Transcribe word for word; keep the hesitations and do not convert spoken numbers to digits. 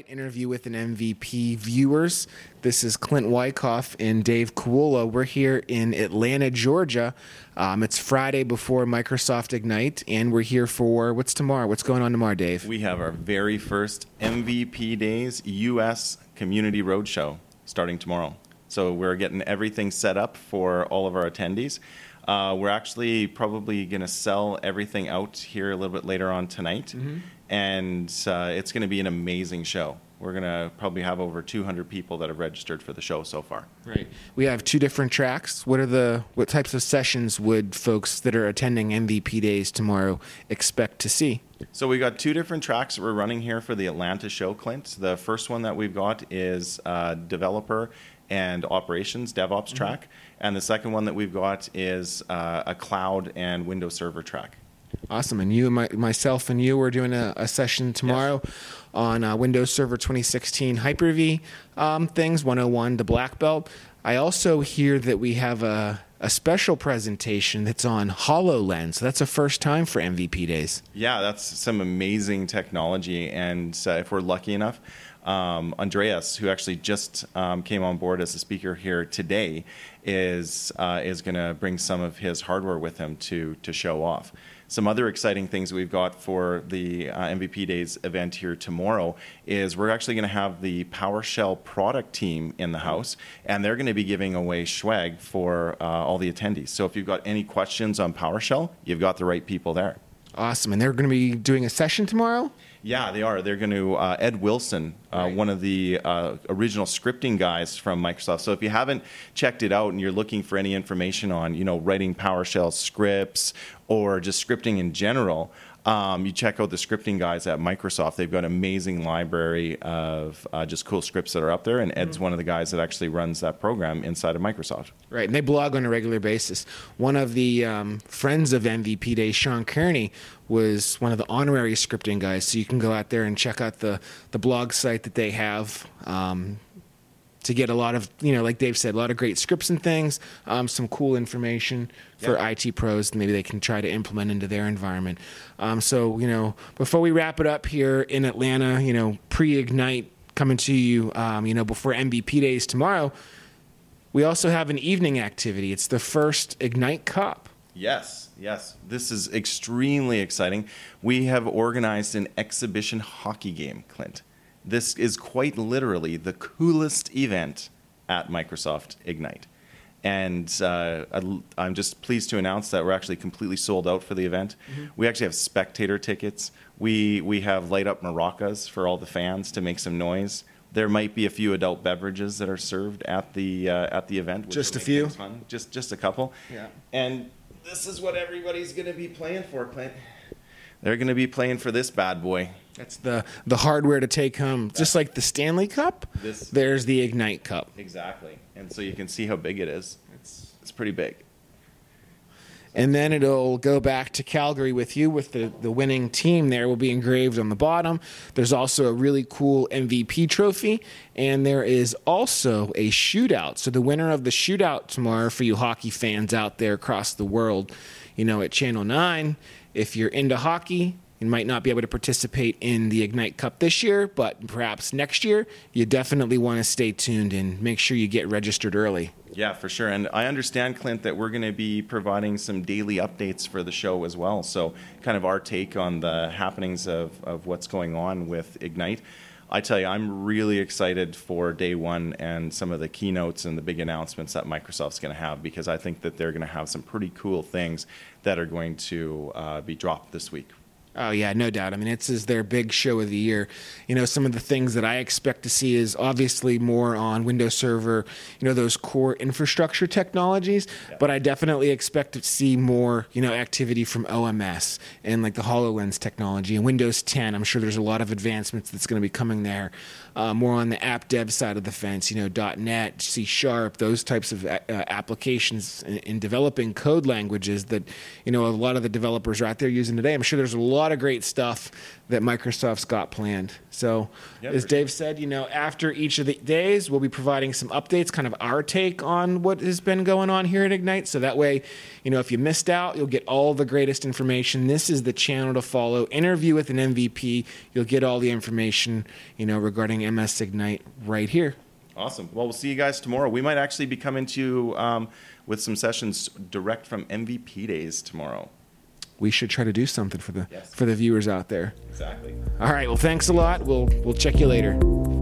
Spotlight interview with an M V P viewers. This is Clint Wyckoff and Dave Kuola. We're here in Atlanta, Georgia. Um, it's Friday before Microsoft Ignite, and we're here for, what's tomorrow? What's going on tomorrow, Dave? We have our very first M V P Days U S Community Roadshow starting tomorrow. So we're getting everything set up for all of our attendees. Uh, we're actually probably going to sell everything out here a little bit later on tonight, mm-hmm. and uh, it's going to be an amazing show. We're going to probably have over two hundred people that have registered for the show so far. Right. We have two different tracks. What are the what types of sessions would folks that are attending M V P Days tomorrow expect to see? So we got two different tracks that we're running here for the Atlanta show, Clint. The first one that we've got is uh, developer and operations, DevOps mm-hmm. track. And the second one that we've got is uh, a cloud and Windows Server track. Awesome. And you and my, myself and you are doing a, a session tomorrow yes. on uh, Windows Server twenty sixteen Hyper-V um, things, one oh one to Black Belt. I also hear that we have a, a special presentation that's on HoloLens. So that's a first time for M V P Days. Yeah, that's some amazing technology. And uh, if we're lucky enough, Um, Andreas, who actually just um, came on board as a speaker here today, is uh, is going to bring some of his hardware with him to to show off. Some other exciting things we've got for the uh, M V P Days event here tomorrow is we're actually going to have the PowerShell product team in the house, and they're going to be giving away swag for uh, all the attendees. So if you've got any questions on PowerShell, you've got the right people there. Awesome. And they're going to be doing a session tomorrow? Yeah, they are. They're going to, uh, Ed Wilson, uh, right. one of the uh, original scripting guys from Microsoft. So if you haven't checked it out and you're looking for any information on, you know, writing PowerShell scripts or just scripting in general, um, you check out the scripting guys at Microsoft. They've got an amazing library of uh, just cool scripts that are up there, and Ed's mm-hmm. one of the guys that actually runs that program inside of Microsoft. Right, and they blog on a regular basis. One of the um, friends of M V P Day, Sean Kearney, was one of the honorary scripting guys, so you can go out there and check out the, the blog site that they have um, to get a lot of, you know, like Dave said, a lot of great scripts and things, um, some cool information for yeah. I T pros that maybe they can try to implement into their environment. Um, so, you know, before we wrap it up here in Atlanta, you know, pre-Ignite coming to you, um, you know, before M V P Days tomorrow, we also have an evening activity. It's the first Ignite Cup. Yes, yes. This is extremely exciting. We have organized an exhibition hockey game, Clint. This is quite literally the coolest event at Microsoft Ignite. And uh, I'm just pleased to announce that we're actually completely sold out for the event. Mm-hmm. We actually have spectator tickets. We, we have light up maracas for all the fans to make some noise. There might be a few adult beverages that are served at the uh, at the event. Which just a few? Fun. Just, just a couple. Yeah. And this is what everybody's going to be playing for, Clint. They're going to be playing for this bad boy. That's the, the hardware to take home. That's just like the Stanley Cup, this, there's the Ignite Cup. Exactly. And so you can see how big it is. It's, it's pretty big. And then it'll go back to Calgary with you with the, the winning team there will be engraved on the bottom. There's also a really cool M V P trophy, and there is also a shootout. So the winner of the shootout tomorrow for you hockey fans out there across the world, you know, at Channel nine, if you're into hockey, you might not be able to participate in the Ignite Cup this year, but perhaps next year, you definitely want to stay tuned and make sure you get registered early. Yeah, for sure. And I understand, Clint, that we're going to be providing some daily updates for the show as well. So kind of our take on the happenings of, of what's going on with Ignite. I tell you, I'm really excited for day one and some of the keynotes and the big announcements that Microsoft's going to have, because I think that they're going to have some pretty cool things that are going to uh, be dropped this week. Oh, yeah, no doubt. I mean, it's is their big show of the year. You know, some of the things that I expect to see is obviously more on Windows Server, you know, those core infrastructure technologies. Yeah. But I definitely expect to see more, you know, activity from O M S and like the HoloLens technology and Windows ten. I'm sure there's a lot of advancements that's going to be coming there. Uh, more on the app dev side of the fence, you know, .NET, C Sharp, those types of uh, applications in, in developing code languages that, you know, a lot of the developers are out there using today. I'm sure there's a lot lot of great stuff that Microsoft's got planned. So, Yeah, as for Dave said, you know, after each of the days, we'll be providing some updates, kind of our take on what has been going on here at Ignite. So that way, you know, if you missed out, you'll get all the greatest information. This is the channel to follow. Interview with an M V P. You'll get all the information, you know, regarding M S Ignite right here. Awesome. Well, we'll see you guys tomorrow. We might actually be coming to you um, with some sessions direct from M V P days tomorrow. We should try to do something for the Yes. for the viewers out there. Exactly. All right. Well, thanks a lot. We'll we'll check you later.